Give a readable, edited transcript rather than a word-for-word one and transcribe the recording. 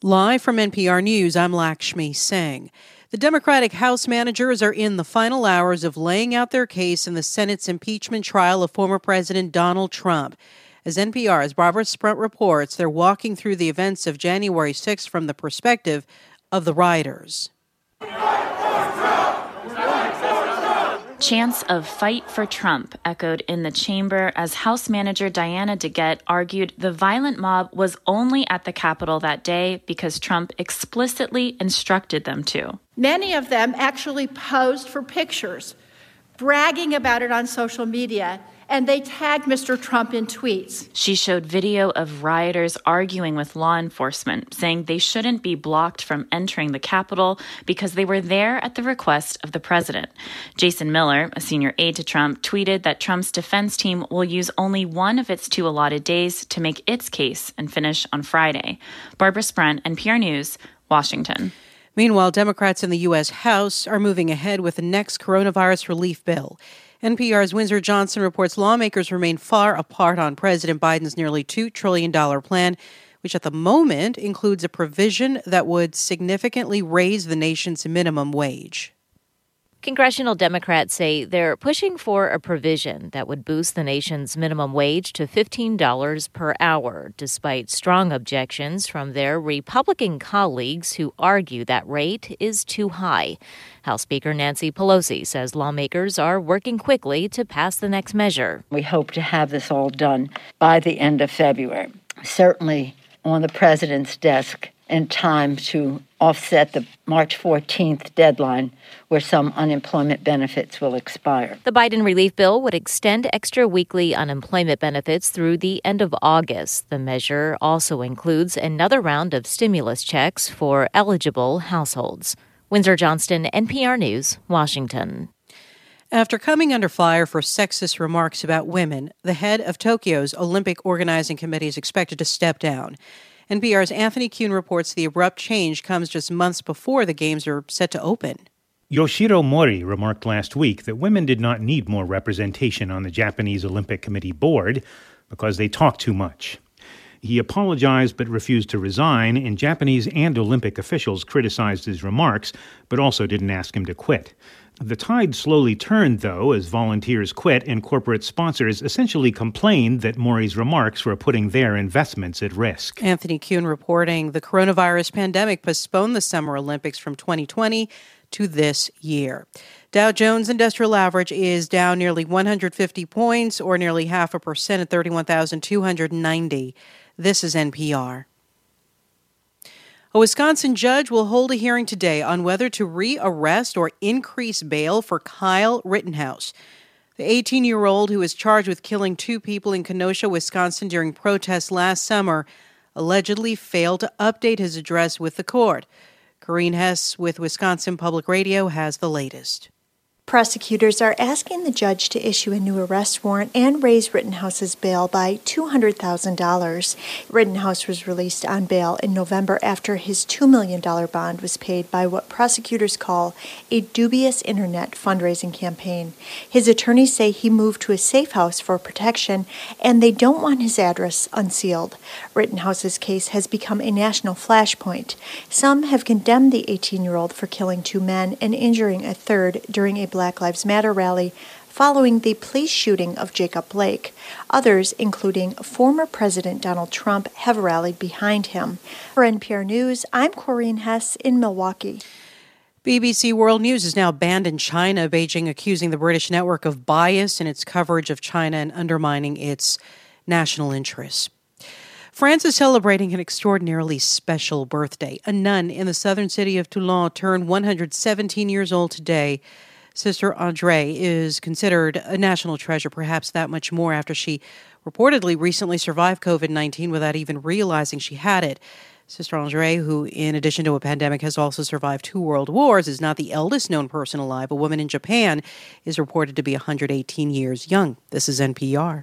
Live from NPR News, I'm Lakshmi Singh. The Democratic House managers are in the final hours of laying out their case in the Senate's impeachment trial of former President Donald Trump. As NPR's Barbara Sprunt reports, they're walking through the events of January 6th from the perspective of the rioters. Chants of "Fight for Trump" echoed in the chamber as House Manager Diana DeGette argued the violent mob was only at the Capitol that day because Trump explicitly instructed them to. Many of them actually posed for pictures, bragging about it on social media, and they tagged Mr. Trump in tweets. She showed video of rioters arguing with law enforcement, saying they shouldn't be blocked from entering the Capitol because they were there at the request of the president. Jason Miller, a senior aide to Trump, tweeted that Trump's defense team will use only one of its 2 allotted days to make its case and finish on Friday. Barbara Sprunt, NPR News, Washington. Meanwhile, Democrats in the U.S. House are moving ahead with the next coronavirus relief bill. NPR's Windsor Johnson reports lawmakers remain far apart on President Biden's nearly $2 trillion plan, which at the moment includes a provision that would significantly raise the nation's minimum wage. Congressional Democrats say they're pushing for a provision that would boost the nation's minimum wage to $15 per hour, despite strong objections from their Republican colleagues who argue that rate is too high. House Speaker Nancy Pelosi says lawmakers are working quickly to pass the next measure. We hope to have this all done by the end of February, certainly on the president's desk in time to offset the March 14th deadline where some unemployment benefits will expire. The Biden relief bill would extend extra weekly unemployment benefits through the end of August. The measure also includes another round of stimulus checks for eligible households. Windsor Johnston, NPR News, Washington. After coming under fire for sexist remarks about women, the head of Tokyo's Olympic Organizing Committee is expected to step down. NPR's Anthony Kuhn reports the abrupt change comes just months before the Games are set to open. Yoshiro Mori remarked last week that women did not need more representation on the Japanese Olympic Committee board because they talk too much. He apologized but refused to resign, and Japanese and Olympic officials criticized his remarks but also didn't ask him to quit. The tide slowly turned, though, as volunteers quit and corporate sponsors essentially complained that Mori's remarks were putting their investments at risk. Anthony Kuhn reporting the coronavirus pandemic postponed the Summer Olympics from 2020 to this year. Dow Jones Industrial Average is down nearly 150 points, or nearly 0.5% at 31,290. This is NPR. A Wisconsin judge will hold a hearing today on whether to re-arrest or increase bail for Kyle Rittenhouse. The 18-year-old who is charged with killing 2 people in Kenosha, Wisconsin during protests last summer allegedly failed to update his address with the court. Corinne Hess with Wisconsin Public Radio has the latest. Prosecutors are asking the judge to issue a new arrest warrant and raise Rittenhouse's bail by $200,000. Rittenhouse was released on bail in November after his $2 million bond was paid by what prosecutors call a dubious internet fundraising campaign. His attorneys say he moved to a safe house for protection, and they don't want his address unsealed. Rittenhouse's case has become a national flashpoint. Some have condemned the 18-year-old for killing 2 men and injuring a third during a Black Lives Matter rally following the police shooting of Jacob Blake. Others, including former President Donald Trump, have rallied behind him. For NPR News, I'm Corinne Hess in Milwaukee. BBC World News is now banned in China, Beijing accusing the British network of bias in its coverage of China and undermining its national interests. France is celebrating an extraordinarily special birthday. A nun in the southern city of Toulon turned 117 years old today. Sister Andrée is considered a national treasure, perhaps that much more after she reportedly recently survived COVID-19 without even realizing she had it. Sister Andrée, who in addition to a pandemic has also survived 2 world wars, is not the eldest known person alive. A woman in Japan is reported to be 118 years young. This is NPR.